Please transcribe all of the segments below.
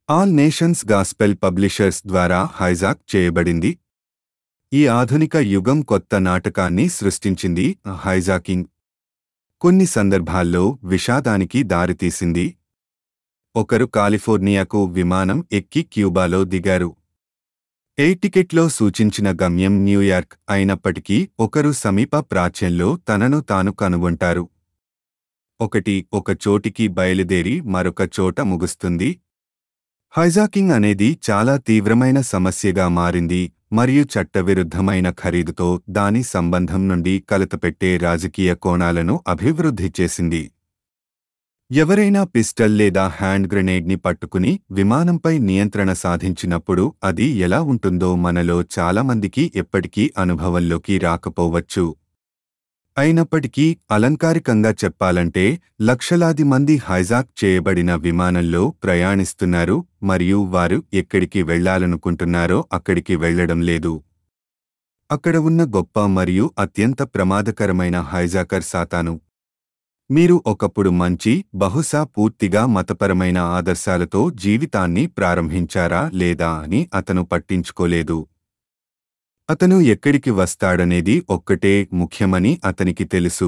All nations gospel publishers ద్వారా hijack చేయబడింది. ఈ ఆధునిక యుగం కొత్త నాటకాన్ని సృష్టించింది. హైజాకింగ్ కొన్ని సందర్భాల్లో విషాదానికి దారితీసింది. ఒకరు కాలిఫోర్నియాకు విమానం ఎక్కి క్యూబాలో దిగారు. ఎయిర్ టికెట్లో సూచించిన గమ్యం న్యూయార్క్ అయినప్పటికీ ఒకరు సమీప ప్రాచ్యంలో తనను తాను కనుగొంటారు. ఒక చోటికి బయలుదేరి మరొక చోట ముగుస్తుంది. హైజాకింగ్ అనేది చాలా తీవ్రమైన సమస్యగా మారింది మరియు చట్టవిరుద్ధమైన ఖరీదుతో దాని సంబంధం నుండి కలతపెట్టే రాజకీయ కోణాలను అభివృద్ధి చేసింది. ఎవరైనా పిస్టల్ లేదా హ్యాండ్ గ్రెనేడ్ని పట్టుకుని విమానంపై నియంత్రణ సాధించినప్పుడు అది ఎలా ఉంటుందో మనలో చాలామందికి ఎప్పటికీ అనుభవంలోకి రాకపోవచ్చు. అయినప్పటికీ అలంకారికంగా చెప్పాలంటే లక్షలాది మంది హైజాక్ చేయబడిన విమానంలో ప్రయాణిస్తున్నారు మరియు వారు ఎక్కడికి వెళ్లాలనుకుంటున్నారో అక్కడికి వెళ్లడం లేదు. అక్కడ ఉన్న గొప్ప మరియు అత్యంత ప్రమాదకరమైన హైజాకర్ సాతాను. మీరు ఒకప్పుడు మంచి, బహుశా పూర్తిగా మతపరమైన ఆదర్శాలతో జీవితాన్ని ప్రారంభించారా లేదా అని అతను పట్టించుకోలేదు. అతను ఎక్కడికి వస్తాడనేది ఒక్కటే ముఖ్యమని అతనికి తెలుసు.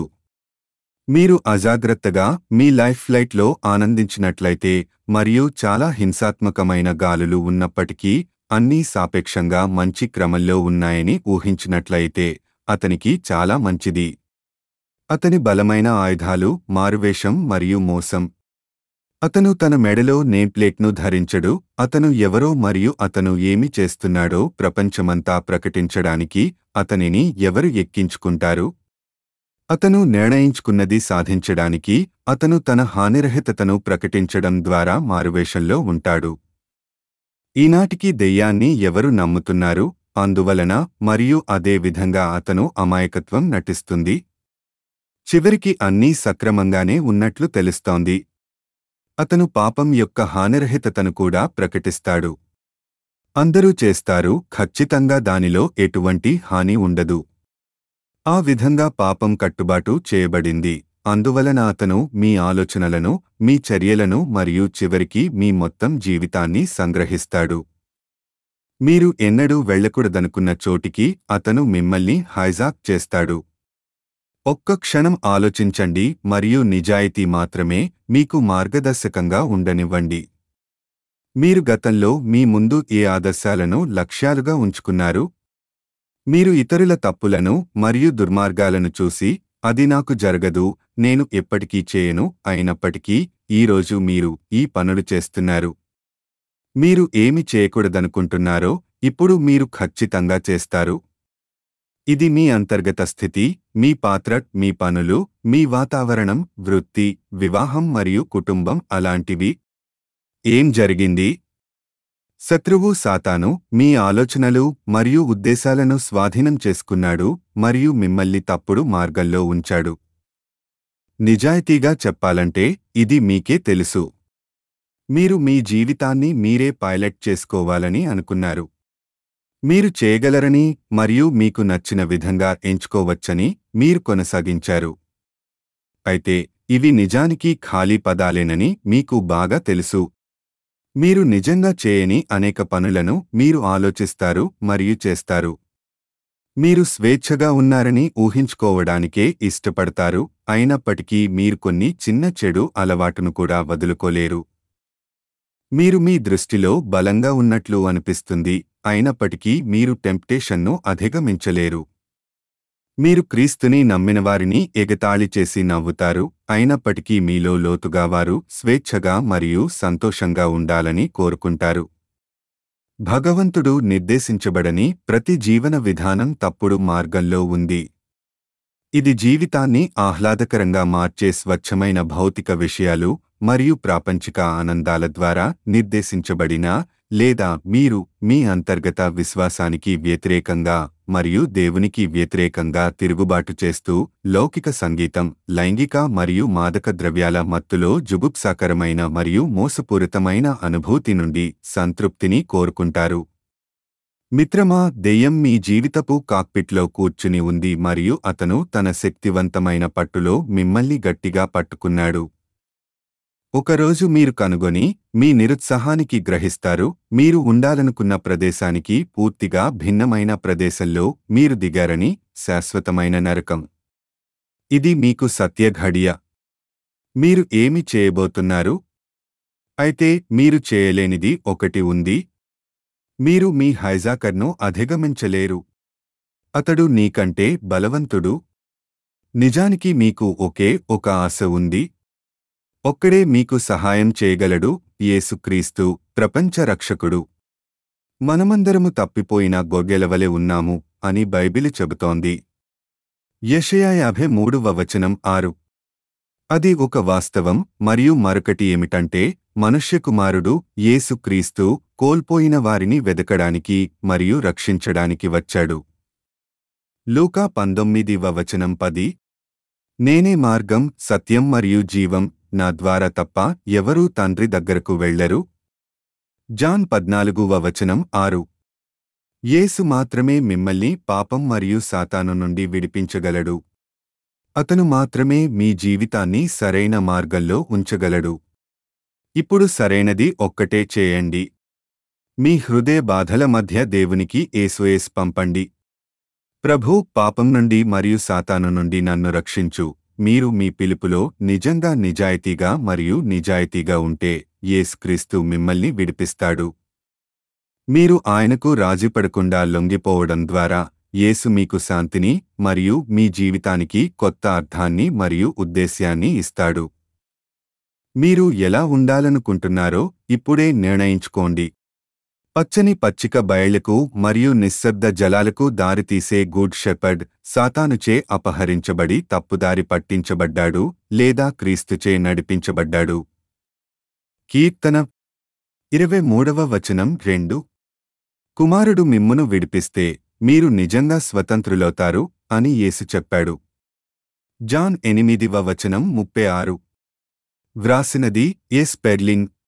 మీరు అజాగ్రత్తగా మీ లైఫ్ ఫ్లైట్లో ఆనందించినట్లయితే మరియు చాలా హింసాత్మకమైన గాలులు ఉన్నప్పటికీ అన్నీ సాపేక్షంగా మంచి క్రమంలో ఉన్నాయని ఊహించినట్లయితే అతనికి చాలా మంచిది. అతని బలమైన ఆయుధాలు మారువేషం మరియు మోసం. అతను తన మెడలో నేమ్ప్లేట్ను ధరించడు. అతను ఎవరో మరియు అతను ఏమి చేస్తున్నాడో ప్రపంచమంతా ప్రకటించడానికి అతనిని ఎవరు ఎక్కించుకుంటారు. అతను నిర్ణయించుకున్నది సాధించడానికి అతను తన హానిరహితతను ప్రకటించడం ద్వారా మారువేషంలో ఉంటాడు. ఈనాటికి దెయ్యాన్ని ఎవరు నమ్ముతున్నారు అందువలన మరియు అదే విధంగా అతను అమాయకత్వం నటిస్తుంది. చివరికి అన్నీ సక్రమంగానే ఉన్నట్లు తెలుస్తోంది. అతను పాపం యొక్క హానిరహితతను కూడా ప్రకటిస్తాడు. అందరూ చేస్తారు, ఖచ్చితంగా దానిలో ఎటువంటి హాని ఉండదు. ఆ విధంగా పాపం కట్టుబాటు చేయబడింది. అందువలన అతను మీ ఆలోచనలను, మీ చర్యలను మరియు చివరికి మీ మొత్తం జీవితాన్ని సంగ్రహిస్తాడు. మీరు ఎన్నడూ వెళ్ళకూడదనుకున్న చోటికి అతను మిమ్మల్ని హైజాక్ చేస్తాడు. ఒక్క క్షణం ఆలోచించండి మరియు నిజాయితీ మాత్రమే మీకు మార్గదర్శకంగా ఉండనివ్వండి. మీరు గతంలో మీ ముందు ఏ ఆదర్శాలను లక్ష్యాలుగా ఉంచుకున్నారు? మీరు ఇతరుల తప్పులను మరియు దుర్మార్గాలను చూసి అది నాకు జరగదు, నేను ఎప్పటికీ చేయను అయినప్పటికీ ఈరోజు మీరు ఈ పనులు చేస్తున్నారు. మీరు ఏమి చేయకూడదనుకుంటున్నారో ఇప్పుడు మీరు ఖచ్చితంగా చేస్తారు. ఇది మీ అంతర్గత స్థితి, మీ పాత్ర, మీ పనులు, మీ వాతావరణం, వృత్తి, వివాహం మరియు కుటుంబం అలాంటివి. ఏం జరిగింది? శత్రువు సాతాను మీ ఆలోచనలు మరియు ఉద్దేశాలను స్వాధీనం చేసుకున్నాడు మరియు మిమ్మల్ని తప్పుడు మార్గంలో ఉంచాడు. నిజాయితీగా చెప్పాలంటే ఇది మీకే తెలుసు. మీరు మీ జీవితాన్ని మీరే పైలట్ చేసుకోవాలని అనుకున్నారు. మీరు చేయగలరని మరియు మీకు నచ్చిన విధంగా ఎంచుకోవచ్చని మీరు కొనసాగించారు. అయితే ఇవి నిజానికి ఖాళీ పదాలేనని మీకు బాగా తెలుసు. మీరు నిజంగా చేయని అనేక పనులను మీరు ఆలోచిస్తారు మరియు చేస్తారు. మీరు స్వేచ్ఛగా ఉన్నారని ఊహించుకోవడానికే ఇష్టపడతారు, అయినప్పటికీ మీరు కొన్ని చిన్న చెడు అలవాటును కూడా వదులుకోలేరు. మీరు మీ దృష్టిలో బలంగా ఉన్నట్లు అనిపిస్తుంది, అయినప్పటికీ మీరు టెంప్టేషన్ను అధిగమించలేరు. మీరు క్రీస్తుని నమ్మినవారిని ఎగతాళి చేసి నవ్వుతారు, అయినప్పటికీ మీలో లోతుగా వారు స్వేచ్ఛగా మరియు సంతోషంగా ఉండాలని కోరుకుంటారు. భగవంతుడు నిర్దేశించబడని ప్రతి జీవన విధానం తప్పుడు మార్గంలో ఉంది. ఇది జీవితాన్ని ఆహ్లాదకరంగా మార్చే స్వచ్ఛమైన భౌతిక విషయాలు మరియు ప్రాపంచిక ఆనందాల ద్వారా నిర్దేశించబడిన లేదా మీరు మీ అంతర్గత విశ్వాసానికి వ్యతిరేకంగా మరియు దేవునికి వ్యతిరేకంగా తిరుగుబాటు చేస్తూ లౌకిక సంగీతం, లైంగిక మరియు మాదక ద్రవ్యాల మత్తులో జుగుప్సాకరమైన మరియు మోసపూరితమైన అనుభూతి నుండి సంతృప్తిని కోరుకుంటారు. మిత్రమా, దెయ్యం మీ జీవితపు కాక్పిట్లో కూర్చుని ఉంది మరియు అతను తన శక్తివంతమైన పట్టులో మిమ్మల్ని గట్టిగా పట్టుకున్నాడు. ఒకరోజు మీరు కనుగొని మీ నిరుత్సాహానికి గ్రహిస్తారు, మీరు ఉండాలనుకున్న ప్రదేశానికి పూర్తిగా భిన్నమైన ప్రదేశంలో మీరు దిగారని. శాశ్వతమైన నరకం. ఇది మీకు సత్య ఘడియ. మీరు ఏమి చేయబోతున్నారు? అయితే మీరు చేయలేనిది ఒకటి ఉంది. మీరు మీ హైజాకర్ను అధిగమించలేరు. అతడు నీకంటే బలవంతుడు. నిజానికి మీకు ఒకే ఒక ఆశ ఉంది. ఒక్కడే మీకు సహాయం చేయగలడు, యేసుక్రీస్తు, ప్రపంచ రక్షకుడు. మనమందరము తప్పిపోయిన గొర్రెలవలె ఉన్నాము అని బైబిలు చెబుతోంది. యెషయా 53:6. అది ఒక వాస్తవం. మరియు మరొకటి ఏమిటంటే, మనుష్యకుమారుడు యేసుక్రీస్తు కోల్పోయిన వారిని వెదకడానికి మరియు రక్షించడానికి వచ్చాడు. లూకా 19:10. నేనే మార్గం, సత్యం మరియు జీవం, నా ద్వారా తప్ప ఎవరూ తండ్రి దగ్గరకు వెళ్లరు. జాన్ 14:6. యేసు మాత్రమే మిమ్మల్ని పాపం మరియు సాతాను నుండి విడిపించగలడు. అతను మాత్రమే మీ జీవితాన్ని సరైన మార్గంలో ఉంచగలడు. ఇప్పుడు సరైనది ఒక్కటే చేయండి. మీ హృదయ బాధల మధ్య దేవునికి SOS పంపండి. ప్రభూ, పాపం నుండి మరియు సాతాను నుండి నన్ను రక్షించు. మీరు మీ పిలుపులో నిజంగా నిజాయితీగా మరియు నిజాయితీగా ఉంటే యేసుక్రీస్తు మిమ్మల్ని విడిపిస్తాడు. మీరు ఆయనకు రాజీపడకుండా లొంగిపోవడం ద్వారా యేసు మీకు శాంతిని మరియు మీ జీవితానికి కొత్త అర్థాన్ని మరియు ఉద్దేశ్యాన్ని ఇస్తాడు. మీరు ఎలా ఉండాలనుకుంటున్నారో ఇప్పుడే నిర్ణయించుకోండి. పచ్చని పచ్చిక బయళ్లకు మరియు నిశ్శబ్ద జలాలకు దారితీసే గుడ్ షెపర్డ్ సాతానుచే అపహరించబడి తప్పుదారి పట్టించబడ్డాడు లేదా క్రీస్తుచే నడిపించబడ్డాడు. కీర్తన 23:2. కుమారుడు మిమ్మును విడిపిస్తే మీరు నిజంగా స్వతంత్రులవుతారు అని యేసు చెప్పాడు. జాన్ 8:36. వ్రాసినది ఎస్. పెర్లిన్.